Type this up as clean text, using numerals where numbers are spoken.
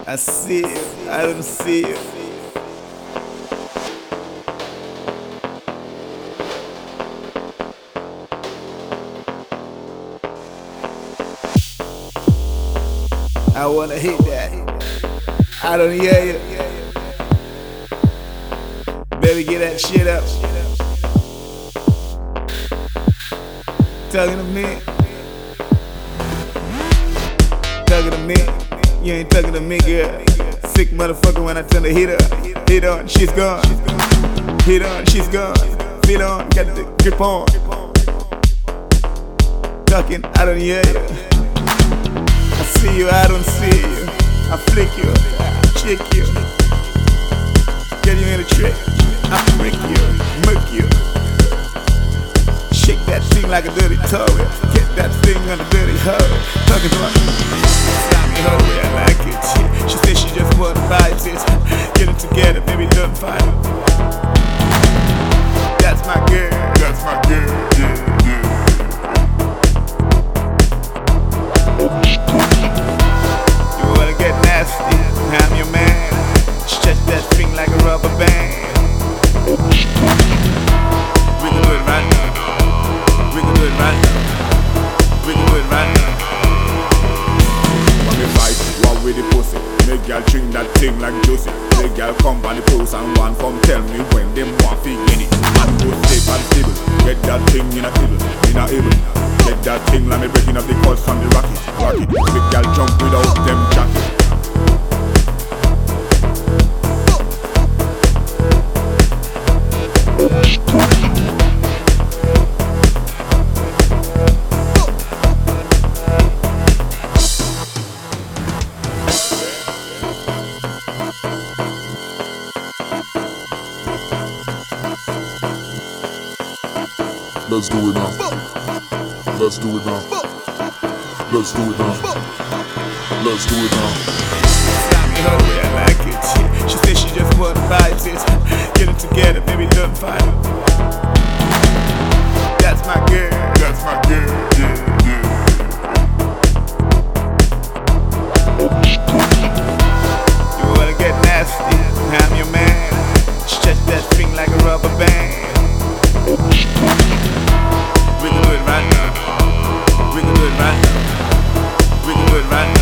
I see you, I don't see you. I wanna hit that. I don't hear you. Baby, get that shit up. Talking to me. Talking to me. You ain't talking to me, girl. Sick motherfucker when I turn the heat up. Hit on, she's gone. Hit on, she's gone. Feel on, got the grip on. Talking, I don't hear you. I see you, I don't see you. I flick you, I chick you. Get you in a trick. I prick you, murk you. Shake that thing like a dirty towel. Get that thing on a dirty hoe. Talking to her. Slime me her way, I like it. She said she just wanna bite it. Get it together, baby, don't fight it. That's my girl. That's my girl. Yeah, yeah. You wanna get nasty? I'm your man. Stretch that string like a rubber band. We can do it right now. We can do it right now. We can do it right now. When we fight, what with the pussy? Make girl drink that thing like juicy. Make girl come by the post and one come tell me when them want to get it. And go safe and stable. Get that thing in a table, in a able. Get that thing like me breaking up the cords from the rocket. Make girl jump without them jacket. Let's do it now. Let's do it now. Let's do it now. Let's do it now. Slime me her way, I like it. She said she just wanna bite it. Get it together, baby, don't fight it. That's my girl. That's my girl. Yeah, yeah. You wanna get nasty? I'm your man. Stretch that string like a rubber band. We can do it right now. We can do it right now. We can do it right now.